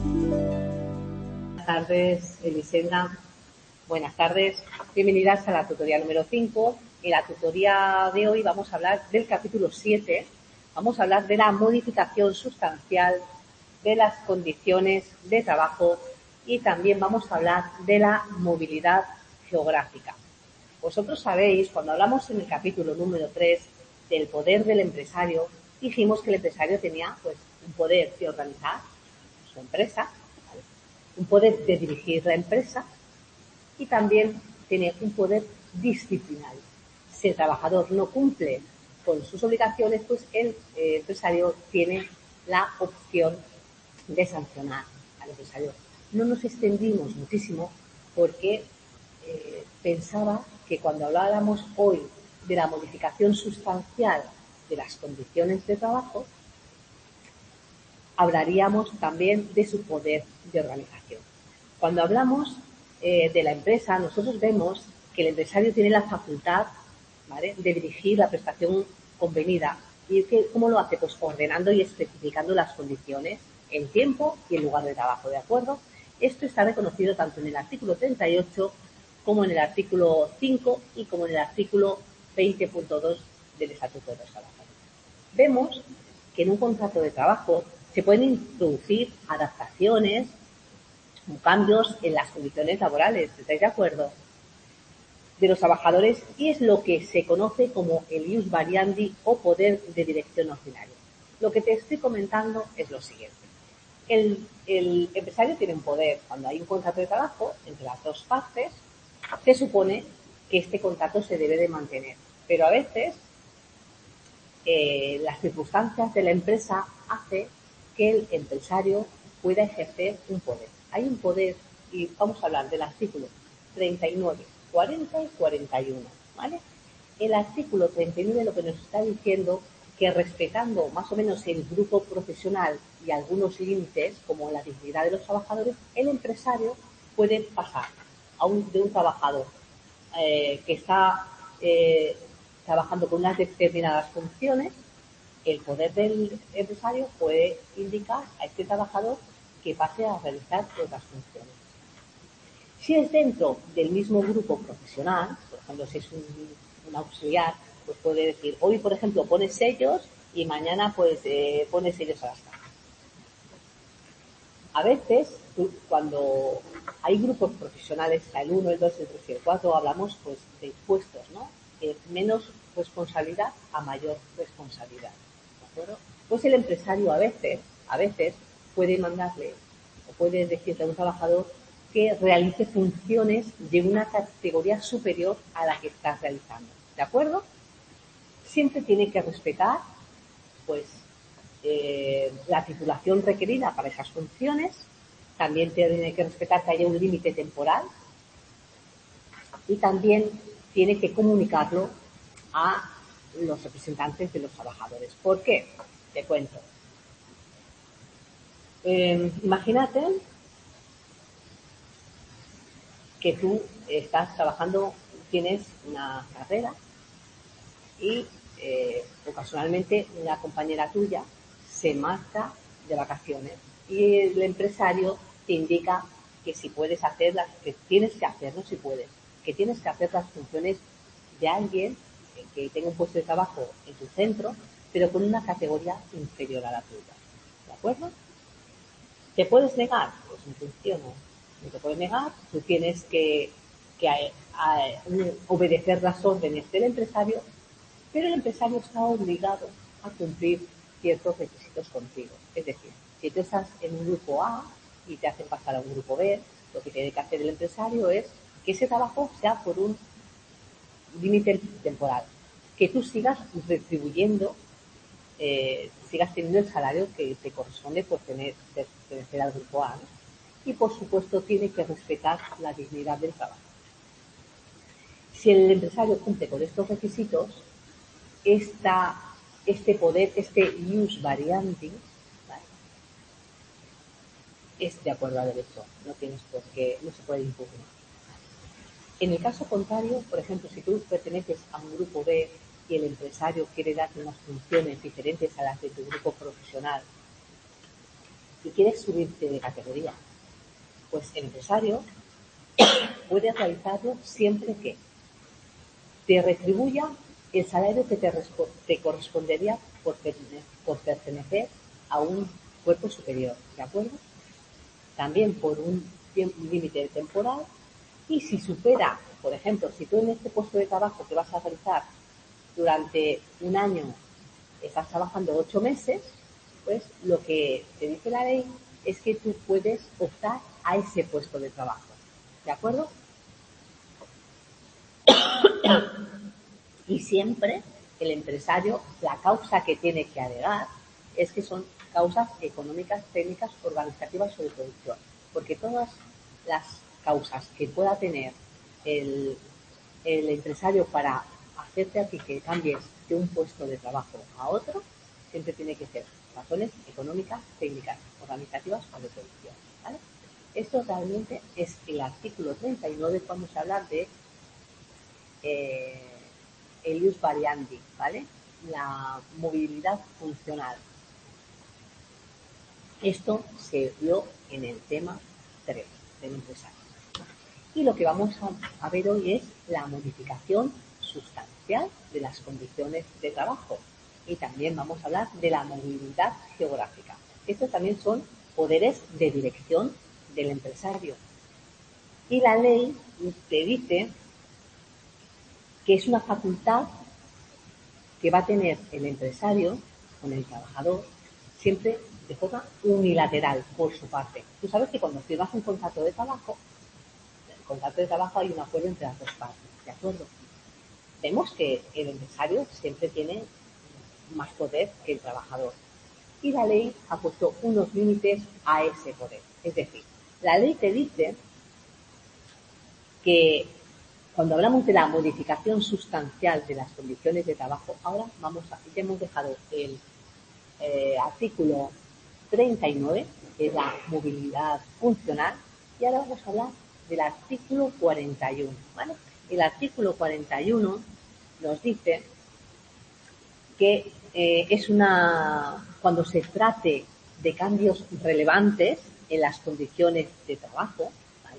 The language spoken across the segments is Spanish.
Buenas tardes, Elisenda. Buenas tardes. Bienvenidas a la tutoría número 5. En la tutoría de hoy vamos a hablar del capítulo 7. Vamos a hablar de la modificación sustancial de las condiciones de trabajo y también vamos a hablar de la movilidad geográfica. Vosotros sabéis, cuando hablamos en el capítulo número 3 del poder del empresario, dijimos que el empresario tenía un poder de organizar su empresa, ¿vale? Un poder de dirigir la empresa y también tiene un poder disciplinario. Si el trabajador no cumple con sus obligaciones, pues el empresario tiene la opción de sancionar al empresario. No nos extendimos muchísimo porque pensaba que cuando hablábamos hoy de la modificación sustancial de las condiciones de trabajo, hablaríamos también de su poder de organización. Cuando hablamos de la empresa, nosotros vemos que el empresario tiene la facultad, ¿vale?, de dirigir la prestación convenida. ¿Y cómo lo hace? Pues ordenando y especificando las condiciones, el tiempo y el lugar de trabajo, ¿de acuerdo? Esto está reconocido tanto en el artículo 38 como en el artículo 5 y como en el artículo 20.2 del Estatuto de los Trabajadores. Vemos que en un contrato de trabajo se pueden introducir adaptaciones o cambios en las condiciones laborales, ¿estáis de acuerdo?, de los trabajadores, y es lo que se conoce como el ius variandi o poder de dirección ordinario. Lo que te estoy comentando es lo siguiente. El empresario tiene un poder. Cuando hay un contrato de trabajo entre las dos partes, se supone que este contrato se debe de mantener, pero a veces las circunstancias de la empresa hacen que el empresario pueda ejercer un poder. Hay un poder, y vamos a hablar del artículo 39, 40 y 41, ¿vale? El artículo 39 lo que nos está diciendo que respetando más o menos el grupo profesional y algunos límites, como la dignidad de los trabajadores, el empresario puede pasar de un trabajador que está trabajando con unas determinadas funciones. El poder del empresario puede indicar a este trabajador que pase a realizar otras funciones. Si es dentro del mismo grupo profesional, por ejemplo, si es un auxiliar, pues puede decir, hoy, por ejemplo, pones sellos y mañana pones sellos a las cajas. A veces, cuando hay grupos profesionales, el 1, el 2, el 3 y el 4, hablamos pues de puestos, ¿no? Menos responsabilidad a mayor responsabilidad, ¿de acuerdo? Pues el empresario a veces puede mandarle o puede decirle a un trabajador que realice funciones de una categoría superior a la que está realizando, ¿de acuerdo? Siempre tiene que respetar, pues, la titulación requerida para esas funciones. También tiene que respetar que haya un límite temporal y también tiene que comunicarlo a los representantes de los trabajadores. ¿Por qué? Te cuento. Imagínate que tú estás trabajando, tienes una carrera y ocasionalmente una compañera tuya se marcha de vacaciones y el empresario te indica que si puedes hacerlas, que tienes que hacerlo si puedes, que tienes que hacer las funciones de alguien que tenga un puesto de trabajo en tu centro, pero con una categoría inferior a la tuya, ¿de acuerdo? ¿Te puedes negar? Pues en función, no te puedes negar, tú tienes que obedecer las órdenes del empresario, pero el empresario está obligado a cumplir ciertos requisitos contigo. Es decir, si tú estás en un grupo A y te hacen pasar a un grupo B, lo que tiene que hacer el empresario es que ese trabajo sea por un límite temporal, que tú sigas retribuyendo, sigas teniendo el salario que te corresponde por pertenecer al grupo A, ¿no? Y por supuesto tiene que respetar la dignidad del trabajo. Si el empresario cumple con estos requisitos, este poder, este ius variandi, ¿vale?, es de acuerdo a derecho, no tienes por qué, no se puede impugnar. En el caso contrario, por ejemplo, si tú perteneces a un grupo B y el empresario quiere darte unas funciones diferentes a las de tu grupo profesional, y quieres subirte de categoría, pues el empresario puede realizarlo siempre que te retribuya el salario que te correspondería por pertenecer a un cuerpo superior, ¿de acuerdo? También por un límite temporal, y si supera, por ejemplo, si tú en este puesto de trabajo que vas a realizar durante un año estás trabajando 8 meses, pues lo que te dice la ley es que tú puedes optar a ese puesto de trabajo, ¿de acuerdo? Y siempre el empresario, la causa que tiene que alegar es que son causas económicas, técnicas, organizativas o de producción. Porque todas las causas que pueda tener el empresario para hacerte a ti que cambies de un puesto de trabajo a otro, siempre tiene que ser razones económicas, técnicas, organizativas o de producción, ¿vale? Esto realmente es el artículo 39 cuando se habla de el ius variandi, ¿vale? La movilidad funcional. Esto se vio en el tema 3 del empresario. Y lo que vamos a ver hoy es la modificación sustancial de las condiciones de trabajo. Y también vamos a hablar de la movilidad geográfica. Estos también son poderes de dirección del empresario. Y la ley te dice que es una facultad que va a tener el empresario con el trabajador siempre de forma unilateral por su parte. Tú sabes que cuando firmas un contrato de trabajo, en el contrato de trabajo hay un acuerdo entre las dos partes, ¿de acuerdo? Vemos que el empresario siempre tiene más poder que el trabajador. Y la ley ha puesto unos límites a ese poder. Es decir, la ley te dice que cuando hablamos de la modificación sustancial de las condiciones de trabajo, ahora ya hemos dejado el artículo 39, que es la movilidad funcional, y ahora vamos a hablar del artículo 41, ¿vale? El artículo 41 nos dice que cuando se trate de cambios relevantes en las condiciones de trabajo,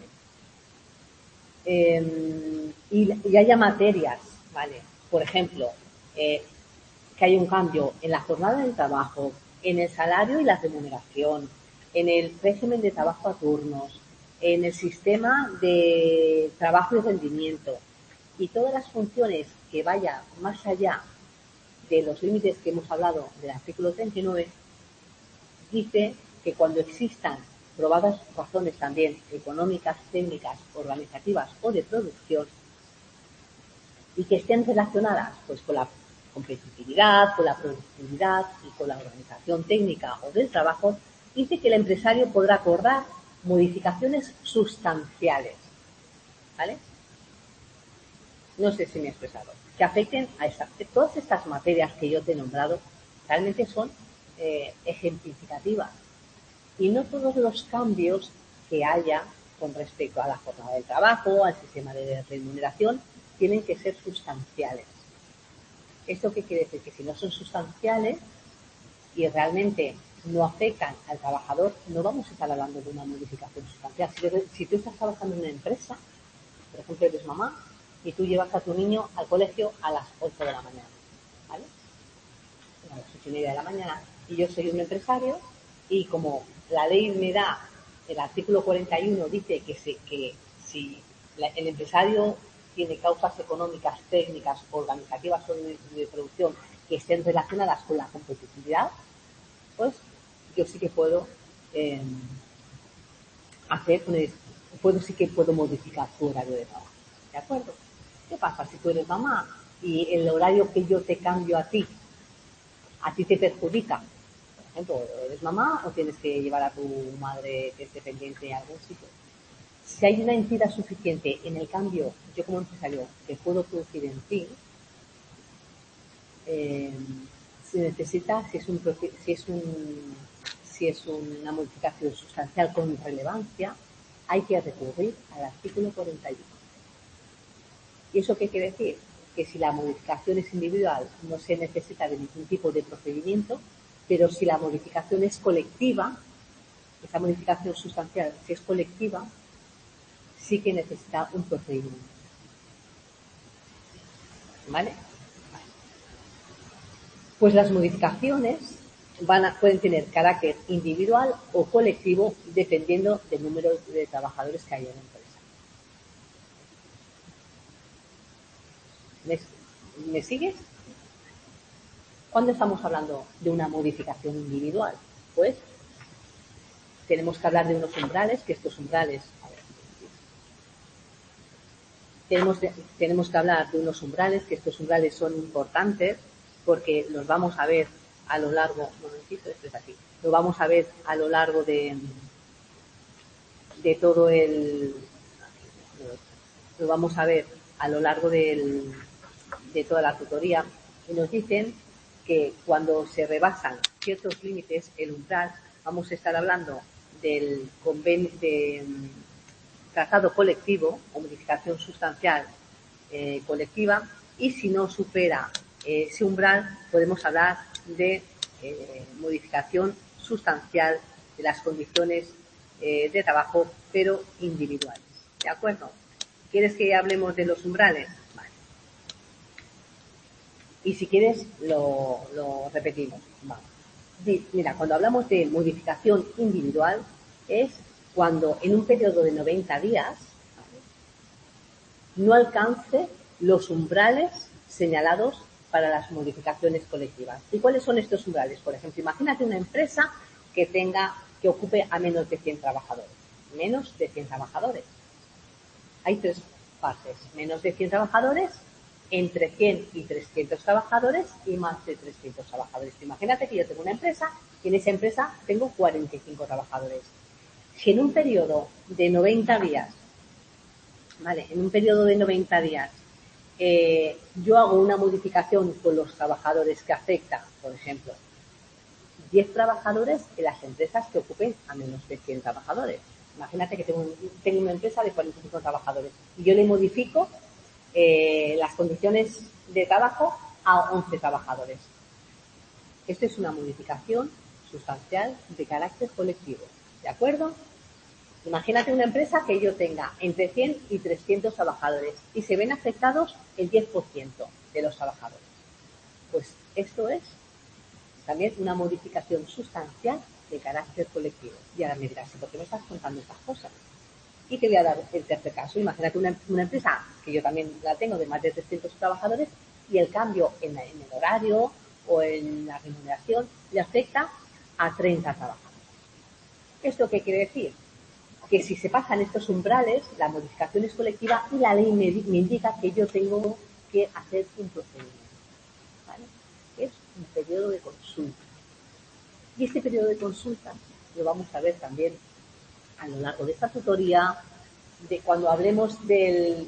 y haya materias, ¿vale? Por ejemplo, que haya un cambio en la jornada de trabajo, en el salario y la remuneración, en el régimen de trabajo a turnos, en el sistema de trabajo y rendimiento, y todas las funciones que vayan más allá de los límites que hemos hablado del artículo 39, dice que cuando existan probadas razones también económicas, técnicas, organizativas o de producción, y que estén relacionadas pues con la competitividad, con la productividad y con la organización técnica o del trabajo, dice que el empresario podrá acordar modificaciones sustanciales, ¿vale? No sé si me he expresado. Que afecten a todas estas materias que yo te he nombrado, realmente son ejemplificativas. Y no todos los cambios que haya con respecto a la jornada de trabajo, al sistema de remuneración, tienen que ser sustanciales. ¿Esto qué quiere decir? Que si no son sustanciales y realmente no afectan al trabajador, no vamos a estar hablando de una modificación sustancial. Si tú estás trabajando en una empresa, por ejemplo, eres mamá, y tú llevas a tu niño al colegio a las 8 de la mañana, ¿vale? A las 8:30 de la mañana. Y yo soy un empresario, y como la ley me da, el artículo 41 dice que si el empresario tiene causas económicas, técnicas, organizativas o de producción que estén relacionadas con la competitividad, pues yo sí que puedo sí que puedo modificar tu horario de trabajo, ¿de acuerdo? ¿Qué pasa si tú eres mamá y el horario que yo te cambio a ti te perjudica? Por ejemplo, ¿eres mamá o tienes que llevar a tu madre que esté pendiente a algún sitio? Si hay una entidad suficiente en el cambio, yo como empresario, que puedo producir en ti, se necesita, si es una modificación sustancial con relevancia, hay que recurrir al artículo 41. ¿Y eso qué quiere decir? Que si la modificación es individual, no se necesita de ningún tipo de procedimiento, pero si la modificación es colectiva, esa modificación sustancial, si es colectiva, sí que necesita un procedimiento. ¿Vale? Pues las modificaciones pueden tener carácter individual o colectivo dependiendo del número de trabajadores que haya en la empresa. ¿Me sigues? ¿Cuándo estamos hablando de una modificación individual? Pues tenemos que hablar de unos umbrales, que estos umbrales, tenemos que hablar de unos umbrales, que estos umbrales son importantes porque los vamos a ver a lo largo, lo vamos a ver a lo largo de todo lo vamos a ver a lo largo de toda la tutoría, y nos dicen que cuando se rebasan ciertos límites, el umbral, vamos a estar hablando del convenio de tratado colectivo o modificación sustancial colectiva, y si no supera ese umbral podemos hablar de modificación sustancial de las condiciones de trabajo, pero individuales. ¿De acuerdo? ¿Quieres que hablemos de los umbrales? Vale. Y si quieres lo repetimos. Vale. Mira, cuando hablamos de modificación individual es cuando en un periodo de 90 días no alcance los umbrales señalados para las modificaciones colectivas. ¿Y cuáles son estos umbrales? Por ejemplo, imagínate una empresa que ocupe a menos de 100 trabajadores. Menos de 100 trabajadores. Hay tres fases. Menos de 100 trabajadores, entre 100 y 300 trabajadores y más de 300 trabajadores. Imagínate que yo tengo una empresa y en esa empresa tengo 45 trabajadores. Si en un periodo de 90 días, ¿vale? En un periodo de 90 días yo hago una modificación con los trabajadores que afecta, por ejemplo, 10 trabajadores en las empresas que ocupen a menos de 100 trabajadores. Imagínate que tengo una empresa de 45 trabajadores y yo le modifico las condiciones de trabajo a 11 trabajadores. Esto es una modificación sustancial de carácter colectivo. ¿De acuerdo? Imagínate una empresa que yo tenga entre 100 y 300 trabajadores y se ven afectados el 10% de los trabajadores. Pues esto es también una modificación sustancial de carácter colectivo. Y ahora me dirás, ¿por qué me estás contando estas cosas? Y te voy a dar el tercer caso. Imagínate una empresa, que yo también la tengo, de más de 300 trabajadores, y el cambio en el horario o en la remuneración le afecta a 30 trabajadores. ¿Esto qué quiere decir? Que si se pasan estos umbrales, la modificación es colectiva y la ley me indica que yo tengo que hacer un procedimiento. ¿Vale? Es un periodo de consulta. Y este periodo de consulta lo vamos a ver también a lo largo de esta tutoría, de cuando hablemos del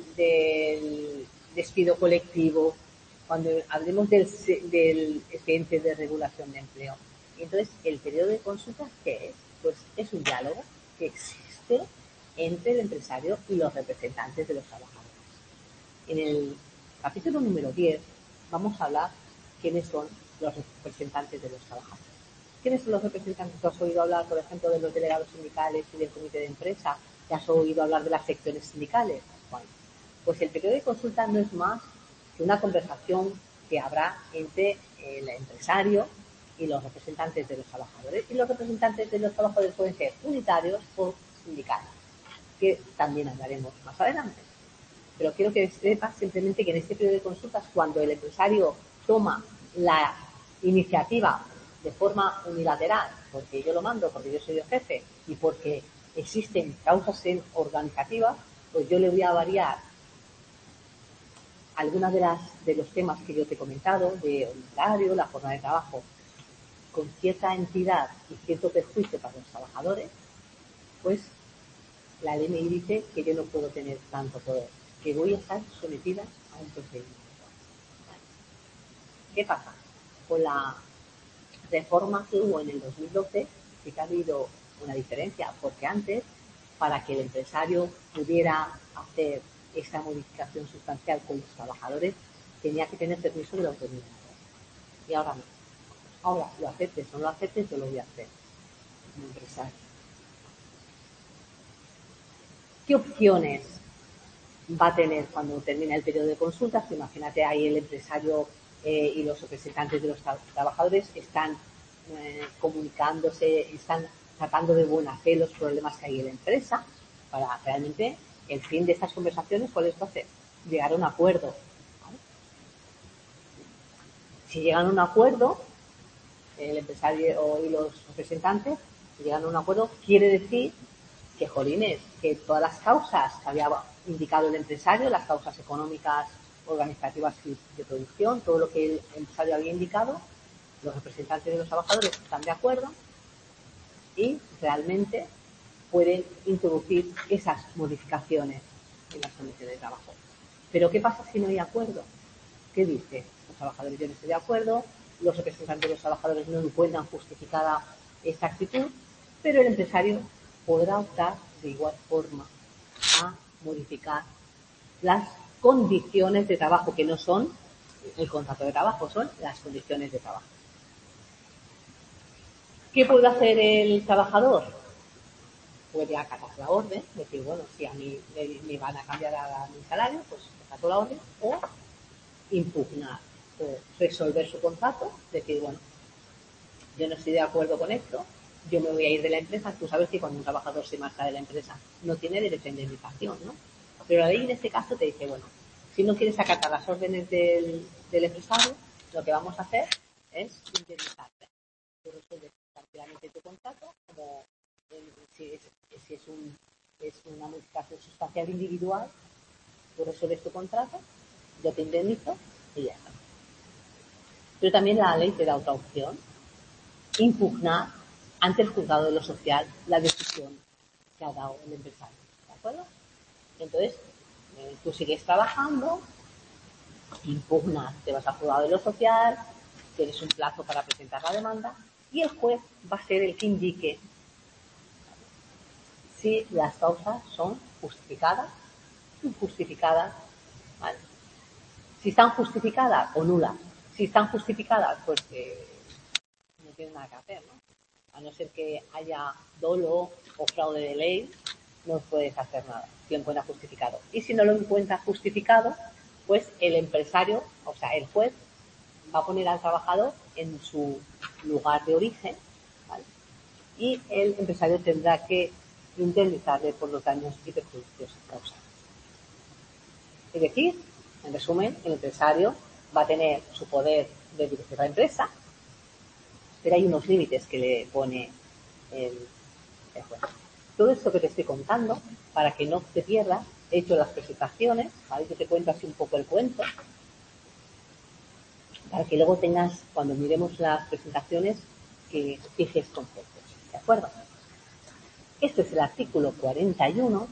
despido colectivo, cuando hablemos del expediente de regulación de empleo. Y entonces, el periodo de consulta, ¿qué es? Pues es un diálogo que existe entre el empresario y los representantes de los trabajadores. En el capítulo número 10 vamos a hablar quiénes son los representantes de los trabajadores. ¿Quiénes son los representantes? ¿Tú has oído hablar, por ejemplo, de los delegados sindicales y del comité de empresa? ¿Te has oído hablar de las secciones sindicales? Bueno, pues el periodo de consulta no es más que una conversación que habrá entre el empresario y los representantes de los trabajadores. Y los representantes de los trabajadores pueden ser unitarios o sindicales, que también hablaremos más adelante. Pero quiero que sepas simplemente que en este periodo de consultas, cuando el empresario toma la iniciativa de forma unilateral, porque yo lo mando, porque yo soy el jefe y porque existen causas organizativas, pues yo le voy a variar algunas de los temas que yo te he comentado, de horario, la forma de trabajo, con cierta entidad y cierto perjuicio para los trabajadores, pues la ley me dice que yo no puedo tener tanto poder, que voy a estar sometida a un procedimiento. ¿Qué pasa? Con la reforma que hubo en el 2012, sí que ha habido una diferencia, porque antes, para que el empresario pudiera hacer esta modificación sustancial con los trabajadores, tenía que tener permiso de la autoridad. Y ahora no. Ahora, lo aceptes o no lo aceptes, yo lo voy a hacer como empresario. ¿Qué opciones va a tener cuando termina el periodo de consultas? Imagínate, ahí el empresario y los representantes de los trabajadores están comunicándose, están tratando de buena fe los problemas que hay en la empresa, para realmente el fin de estas conversaciones, ¿cuál es hacer? Llegar a un acuerdo. ¿Vale? Si llegan a un acuerdo, el empresario y los representantes, si llegan a un acuerdo, quiere decir que, jolines, que todas las causas que había indicado el empresario, las causas económicas, organizativas y de producción, todo lo que el empresario había indicado, los representantes de los trabajadores están de acuerdo y realmente pueden introducir esas modificaciones en las condiciones de trabajo. Pero ¿qué pasa si no hay acuerdo? ¿Qué dice? Los trabajadores: yo no estoy de acuerdo, los representantes de los trabajadores no encuentran justificada esta actitud, pero el empresario podrá optar de igual forma a modificar las condiciones de trabajo, que no son el contrato de trabajo, son las condiciones de trabajo. ¿Qué puede hacer el trabajador? Puede acatar la orden, decir, bueno, si a mí me van a cambiar a mi salario, pues acato la orden, o impugnar, o resolver su contrato, decir, bueno, yo no estoy de acuerdo con esto, yo me voy a ir de la empresa. Tú sabes que cuando un trabajador se marcha de la empresa no tiene derecho a indemnización, ¿no? Pero la ley en este caso te dice, bueno, si no quieres acatar las órdenes del empresario, lo que vamos a hacer es indemnizarte. Tú resuelves tranquilamente tu contrato, como si es una modificación sustancial individual, tú resuelves tu contrato, yo te indemnizo y ya está. Pero también la ley te da otra opción: impugnar ante el juzgado de lo social la decisión que ha dado el empresario. ¿De acuerdo? Entonces, tú sigues trabajando, impugnas, te vas al juzgado de lo social, tienes un plazo para presentar la demanda y el juez va a ser el que indique si las causas son justificadas, injustificadas, ¿vale? Si están justificadas o nulas. Si están justificadas, pues no tienen nada que hacer, ¿no? A no ser que haya dolo o fraude de ley, no puedes hacer nada si lo encuentras justificado. Y si no lo encuentras justificado, pues el empresario, o sea, el juez, va a poner al trabajador en su lugar de origen, ¿vale? Y el empresario tendrá que indemnizarle por los daños y perjuicios causados. Es decir, en resumen, el empresario va a tener su poder de dirigir la empresa, pero hay unos límites que le pone el juez. Todo esto que te estoy contando, para que no te pierdas, he hecho las presentaciones, ¿vale? Yo te cuento así un poco el cuento, para que luego tengas, cuando miremos las presentaciones, que fijes conceptos. ¿De acuerdo? Este es el artículo 41.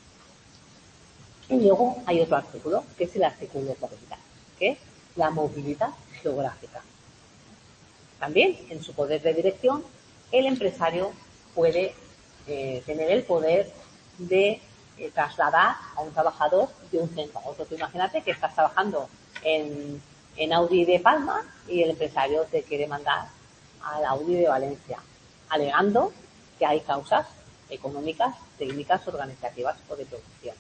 Y luego hay otro artículo, que es el artículo 40, que es la movilidad geográfica. También, en su poder de dirección, el empresario puede tener el poder de trasladar a un trabajador de un centro a otro. Tú imagínate que estás trabajando en Audi de Palma y el empresario te quiere mandar al Audi de Valencia, alegando que hay causas económicas, técnicas, organizativas o de producción.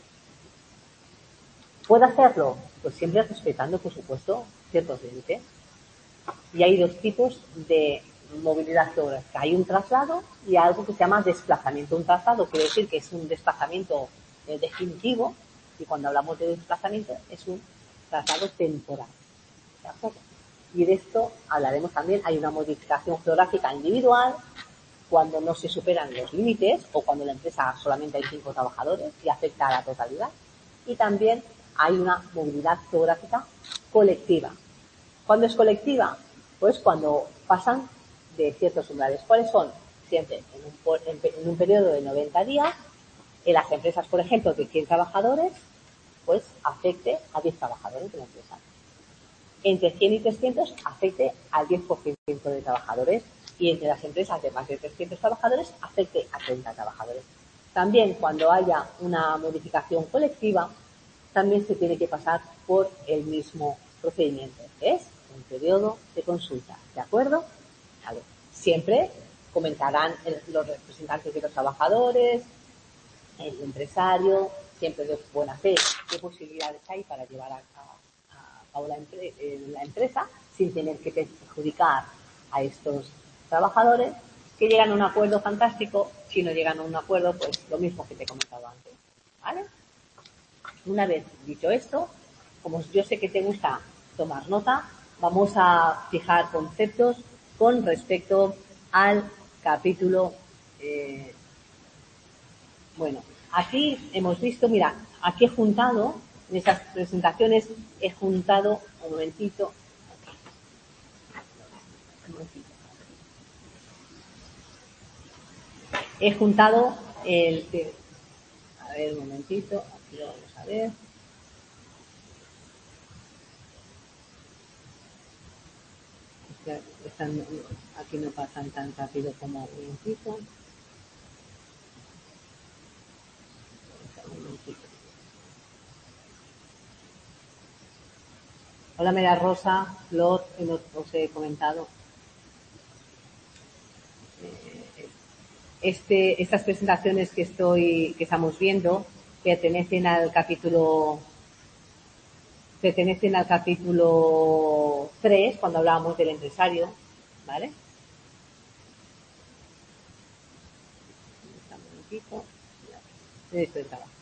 ¿Puede hacerlo? Pues siempre respetando, por supuesto, ciertos límites. Y hay dos tipos de movilidad geográfica. Hay un traslado y algo que se llama desplazamiento. Un traslado quiere decir que es un desplazamiento definitivo, y cuando hablamos de desplazamiento es un traslado temporal. ¿De acuerdo? Y de esto hablaremos también. Hay una modificación geográfica individual cuando no se superan los límites o cuando la empresa solamente hay 5 trabajadores y afecta a la totalidad. Y también hay una movilidad geográfica colectiva. ¿Cuándo es colectiva? Pues cuando pasan de ciertos umbrales. ¿Cuáles son? Siempre en un periodo de 90 días, en las empresas, por ejemplo, de 100 trabajadores, pues afecte a 10 trabajadores de la empresa. Entre 100 y 300 afecte al 10% de trabajadores, y entre las empresas de más de 300 trabajadores afecte a 30 trabajadores. También cuando haya una modificación colectiva, también se tiene que pasar por el mismo procedimiento, que es un periodo de consulta. ¿De acuerdo? Vale. Siempre comentarán los representantes de los trabajadores el empresario, siempre de buena fe, qué posibilidades hay para llevar a cabo la empresa sin tener que perjudicar a estos trabajadores, que llegan a un acuerdo fantástico. Si no llegan a un acuerdo, pues lo mismo que te he comentado antes, ¿vale? Una vez dicho esto, como yo sé que te gusta tomar nota, vamos a fijar conceptos con respecto al capítulo. Bueno, aquí hemos visto, mira, aquí he juntado, en esas presentaciones he juntado, un momentito, he juntado a ver, un momentito, aquí lo vamos a ver. Aquí no pasan tan rápido como un momentito. Hola, María Rosa, Flor, que no os he comentado. Estas presentaciones que estamos viendo pertenecen al capítulo 3, cuando hablábamos del empresario, ¿vale? Un momentito. Esto de trabajo.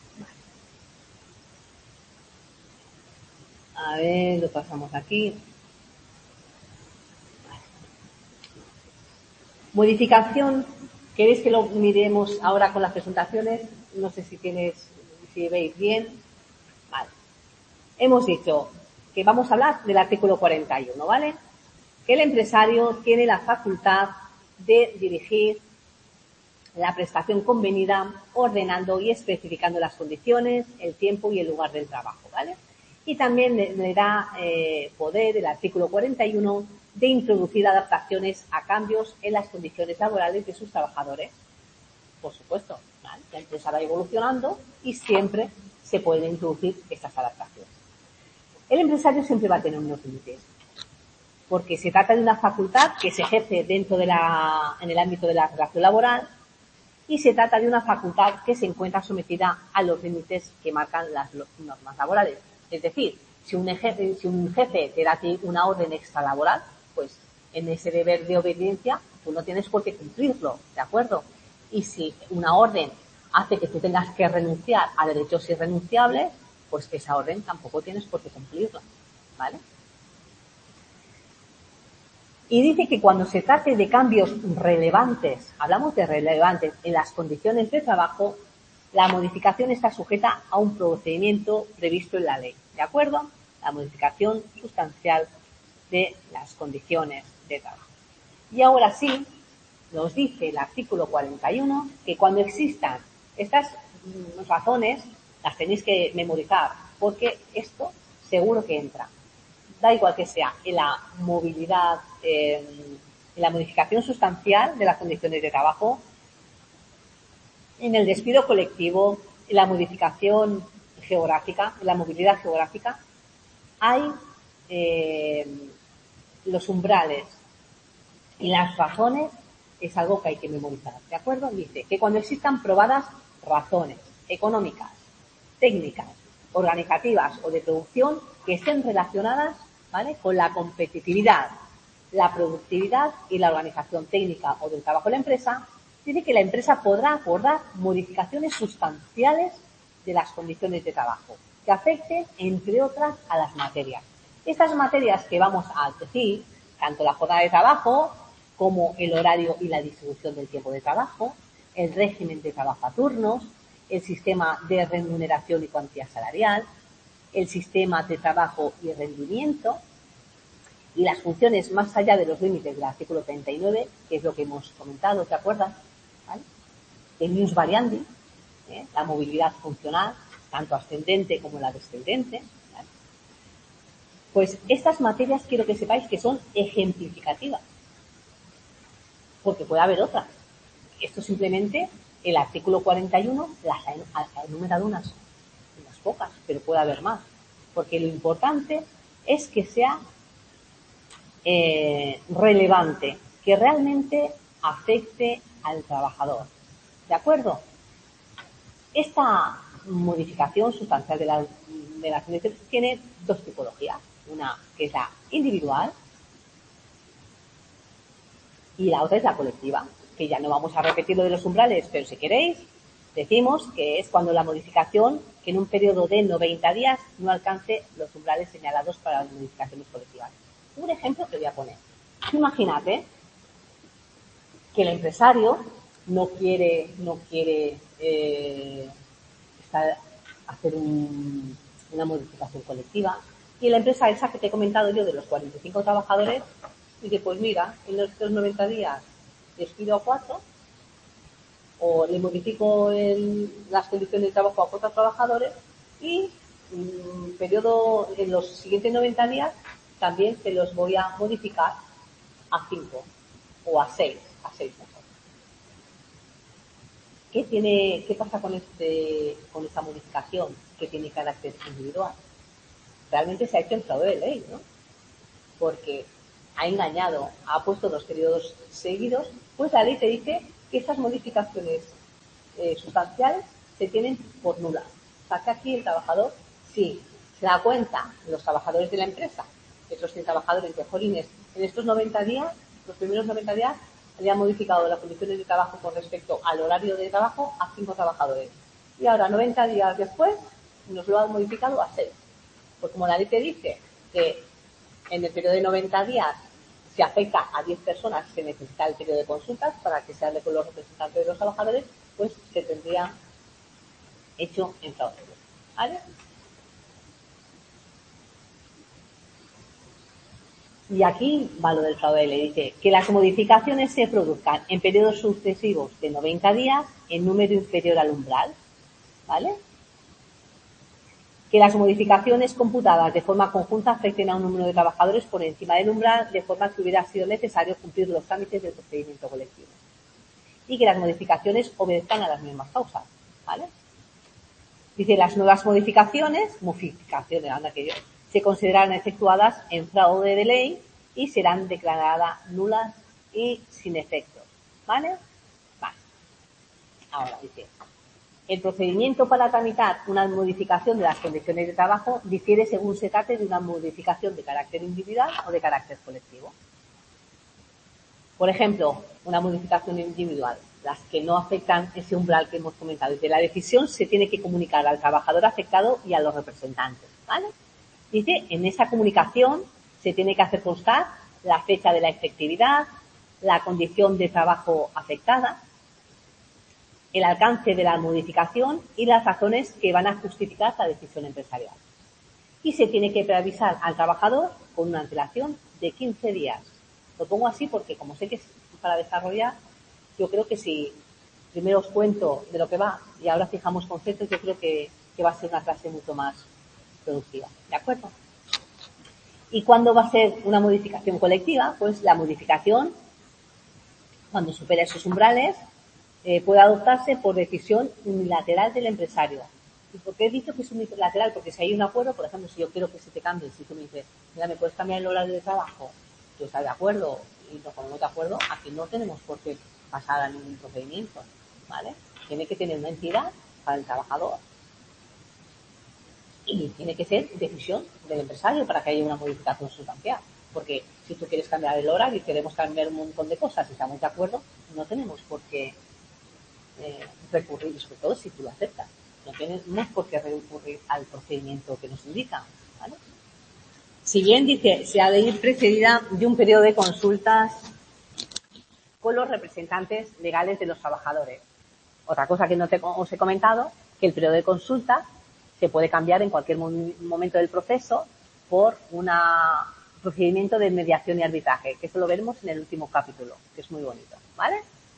A ver, lo pasamos aquí. Modificación. ¿Queréis que lo miremos ahora con las presentaciones? No sé si veis bien. Vale. Hemos dicho que vamos a hablar del artículo 41, ¿vale? Que el empresario tiene la facultad de dirigir la prestación convenida, ordenando y especificando las condiciones, el tiempo y el lugar del trabajo, ¿vale? Y también le da poder, el artículo 41, de introducir adaptaciones a cambios en las condiciones laborales de sus trabajadores. Por supuesto, ¿vale? La empresa va evolucionando y siempre se pueden introducir estas adaptaciones. El empresario siempre va a tener unos límites, porque se trata de una facultad que se ejerce en el ámbito de la relación laboral, y se trata de una facultad que se encuentra sometida a los límites que marcan las normas laborales. Es decir, si un jefe te da a ti una orden extralaboral, pues en ese deber de obediencia tú no tienes por qué cumplirlo, ¿de acuerdo? Y si una orden hace que tú tengas que renunciar a derechos irrenunciables, pues esa orden tampoco tienes por qué cumplirla, ¿vale? Y dice que cuando se trate de cambios relevantes, hablamos de relevantes en las condiciones de trabajo, la modificación está sujeta a un procedimiento previsto en la ley, ¿de acuerdo? La modificación sustancial de las condiciones de trabajo. Y ahora sí, nos dice el artículo 41 que cuando existan estas razones, las tenéis que memorizar, porque esto seguro que entra. Da igual que sea en la movilidad, en la modificación sustancial de las condiciones de trabajo, en el despido colectivo, en la modificación geográfica, en la movilidad geográfica, hay los umbrales y las razones. Es algo que hay que memorizar, ¿de acuerdo? Dice que cuando existan probadas razones económicas, técnicas, organizativas o de producción que estén relacionadas, ¿vale?, con la competitividad, la productividad y la organización técnica o del trabajo de la empresa, dice que la empresa podrá acordar modificaciones sustanciales de las condiciones de trabajo que afecten, entre otras, a las materias. Estas materias que vamos a decir, tanto la jornada de trabajo como el horario y la distribución del tiempo de trabajo, el régimen de trabajo a turnos, el sistema de remuneración y cuantía salarial, el sistema de trabajo y rendimiento, y las funciones más allá de los límites del artículo 39, que es lo que hemos comentado, ¿te acuerdas? ¿Vale? El ius variandi, la movilidad funcional, tanto ascendente como la descendente, ¿vale? Pues estas materias quiero que sepáis que son ejemplificativas, porque puede haber otras. Esto simplemente, el artículo 41 las ha enumerado unas pocas, pero puede haber más, porque lo importante es que sea relevante, que realmente afecte al trabajador, ¿de acuerdo? Esta modificación sustancial de las condiciones tiene dos tipologías. Una que es la individual y la otra es la colectiva, que ya no vamos a repetir lo de los umbrales, pero si queréis, decimos que es cuando la modificación, que en un periodo de 90 días no alcance los umbrales señalados para las modificaciones colectivas. Un ejemplo que voy a poner. Imagínate que el empresario no quiere hacer una modificación colectiva y la empresa esa que te he comentado yo de los 45 trabajadores dice, pues mira, en estos 90 días despido a 4 o le modifico las condiciones de trabajo a 4 trabajadores y en los siguientes 90 días también se los voy a modificar a 5 o a 6 mejor. ¿Qué pasa con esta modificación que tiene carácter individual? Realmente se ha hecho en fraude de ley, ¿no? Porque ha engañado, ha puesto 2 periodos seguidos, pues la ley te dice que estas modificaciones sustanciales se tienen por nulas. O sea que aquí el trabajador, si se da cuenta, los trabajadores de la empresa, esos 100 trabajadores de Jolines, en estos 90 días, los primeros 90 días, habían modificado las condiciones de trabajo con respecto al horario de trabajo a 5 trabajadores. Y ahora, 90 días después, nos lo han modificado a 6. Pues como la ley te dice que en el periodo de 90 días se afecta a 10 personas, se necesita el periodo de consultas para que se hable con los representantes de los trabajadores, pues se tendría hecho en fraude. ¿Vale? Y aquí va lo del fraude. Le dice que las modificaciones se produzcan en periodos sucesivos de 90 días en número inferior al umbral. ¿Vale? Que las modificaciones computadas de forma conjunta afecten a un número de trabajadores por encima del umbral, de forma que hubiera sido necesario cumplir los trámites del procedimiento colectivo. Y que las modificaciones obedezcan a las mismas causas. ¿Vale? Dice, las nuevas modificaciones, se considerarán efectuadas en fraude de ley y serán declaradas nulas y sin efectos. ¿Vale? Vale. Ahora dice, el procedimiento para tramitar una modificación de las condiciones de trabajo difiere según se trate de una modificación de carácter individual o de carácter colectivo. Por ejemplo, una modificación individual, las que no afectan ese umbral que hemos comentado. Dice, la decisión se tiene que comunicar al trabajador afectado y a los representantes. ¿Vale? Dice, en esa comunicación se tiene que hacer constar la fecha de la efectividad, la condición de trabajo afectada, el alcance de la modificación y las razones que van a justificar la decisión empresarial. Y se tiene que preavisar al trabajador con una antelación de 15 días. Lo pongo así porque como sé que es para desarrollar, yo creo que si primero os cuento de lo que va y ahora fijamos conceptos, yo creo que va a ser una clase mucho más productiva. ¿De acuerdo? ¿Y cuándo va a ser una modificación colectiva? Pues la modificación, cuando supera esos umbrales, puede adoptarse por decisión unilateral del empresario. ¿Y por qué he dicho que es unilateral? Porque si hay un acuerdo, por ejemplo, si yo quiero que se te cambie, si tú me dices, mira, ¿me puedes cambiar el horario de trabajo? Tú estás de acuerdo y no, como no de acuerdo, aquí no tenemos por qué pasar a ningún procedimiento, ¿vale? Tiene que tener una entidad para el trabajador y tiene que ser decisión del empresario para que haya una modificación sustancial. Porque si tú quieres cambiar el horario y queremos cambiar un montón de cosas y estamos de acuerdo, no tenemos por qué recurrir, sobre todo si tú lo aceptas. No tenemos por qué recurrir al procedimiento que nos indica, ¿vale? Si bien dice, se ha de ir precedida de un periodo de consultas con los representantes legales de los trabajadores. Otra cosa que no os he comentado, que el periodo de consulta se puede cambiar en cualquier momento del proceso por un procedimiento de mediación y arbitraje, que eso lo veremos en el último capítulo, que es muy bonito, ¿vale?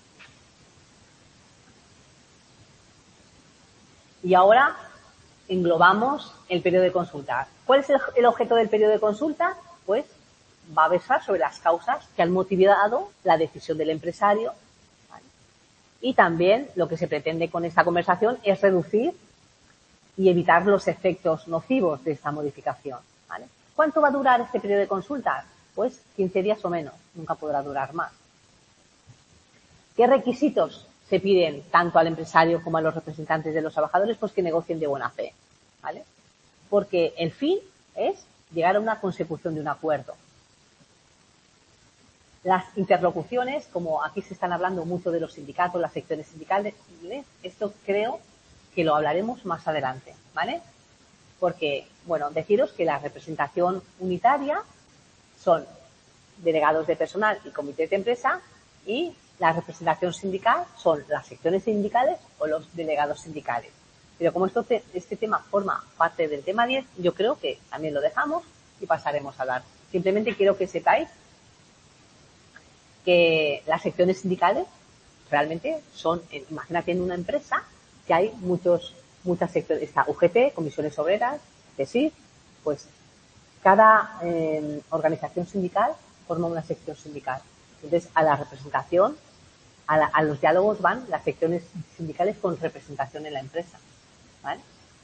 Y ahora englobamos el periodo de consulta. ¿Cuál es el objeto del periodo de consulta? Pues va a versar sobre las causas que han motivado la decisión del empresario, ¿vale? Y también lo que se pretende con esta conversación es reducir y evitar los efectos nocivos de esta modificación, ¿vale? ¿Cuánto va a durar este periodo de consulta? Pues 15 días o menos, nunca podrá durar más. ¿Qué requisitos se piden tanto al empresario como a los representantes de los trabajadores pues que negocien de buena fe, ¿vale? Porque el fin es llegar a una consecución de un acuerdo. Las interlocuciones, como aquí se están hablando mucho de los sindicatos, las secciones sindicales, esto creo que lo hablaremos más adelante, ¿vale? Porque, bueno, deciros que la representación unitaria son delegados de personal y comités de empresa, y la representación sindical son las secciones sindicales o los delegados sindicales. Pero como este tema forma parte del tema 10, yo creo que también lo dejamos y pasaremos a hablar. Simplemente quiero que sepáis que las secciones sindicales realmente son, imagínate en una empresa que hay muchas secciones, está UGT, Comisiones Obreras, CSIC, pues cada organización sindical forma una sección sindical. Entonces, a la representación, a los diálogos van las secciones sindicales con representación en la empresa, ¿vale?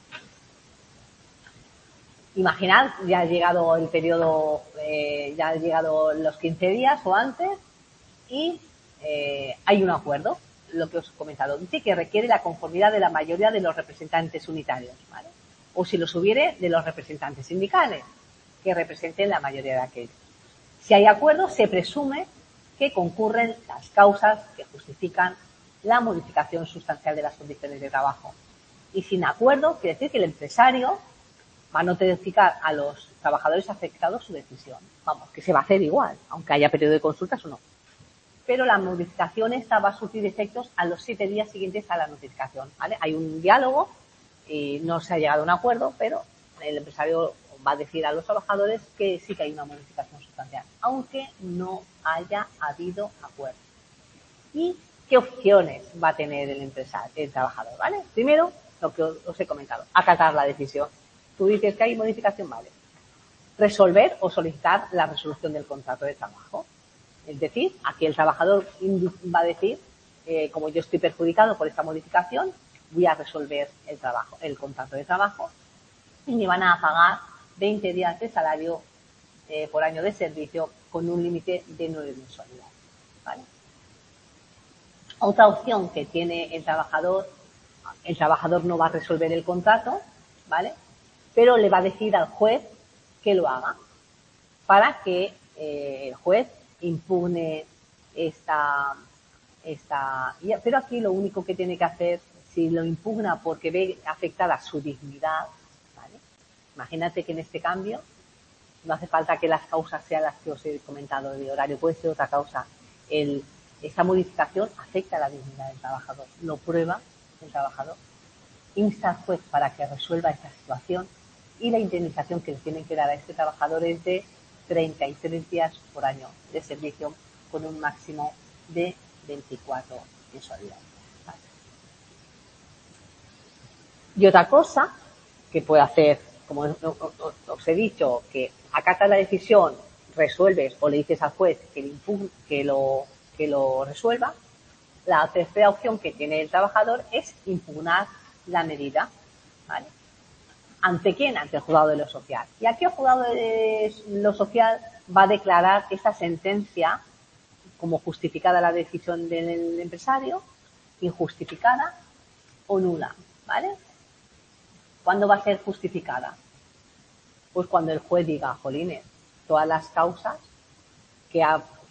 Imaginad, ya ha llegado el periodo, ya han llegado los 15 días o antes, y hay un acuerdo, lo que os he comentado. Dice que requiere la conformidad de la mayoría de los representantes unitarios, ¿vale? O si los hubiere, de los representantes sindicales, que representen la mayoría de aquellos. Si hay acuerdo, se presume que concurren las causas que justifican la modificación sustancial de las condiciones de trabajo. Y sin acuerdo, quiere decir que el empresario va a notificar a los trabajadores afectados su decisión. Vamos, que se va a hacer igual, aunque haya periodo de consultas o no. Pero la modificación esta va a surtir efectos a los 7 días siguientes a la notificación, ¿vale? Hay un diálogo y no se ha llegado a un acuerdo, pero el empresario va a decir a los trabajadores que sí que hay una modificación sustancial, aunque no haya habido acuerdo. ¿Y qué opciones va a tener el trabajador, ¿vale? Primero, lo que os he comentado, acatar la decisión. Tú dices que hay modificación, vale. Resolver o solicitar la resolución del contrato de trabajo. Es decir, aquí el trabajador va a decir, como yo estoy perjudicado por esta modificación, voy a resolver el contrato de trabajo, y me van a pagar 20 días de salario por año de servicio con un límite de 9 mensualidades, ¿vale? Otra opción que tiene el trabajador no va a resolver el contrato, ¿vale? Pero le va a decir al juez que lo haga para que el juez impugne pero aquí lo único que tiene que hacer, si lo impugna porque ve afectada su dignidad, ¿vale? Imagínate que en este cambio no hace falta que las causas sean las que os he comentado de horario, puede ser otra causa. Esta modificación afecta a la dignidad del trabajador, lo prueba el trabajador, insta al juez para que resuelva esta situación, y la indemnización que le tienen que dar a este trabajador es de 33 días por año de servicio con un máximo de 24 mensualidades. ¿Vale? Y otra cosa que puede hacer, como os he dicho, que acatas la decisión, resuelves o le dices al juez que lo resuelva, la tercera opción que tiene el trabajador es impugnar la medida, ¿vale? ¿Ante quién? Ante el juzgado de lo social. Y aquí el juzgado de lo social va a declarar esta sentencia como justificada la decisión del empresario, injustificada o nula, ¿vale? ¿Cuándo va a ser justificada? Pues cuando el juez diga, jolines, todas las causas que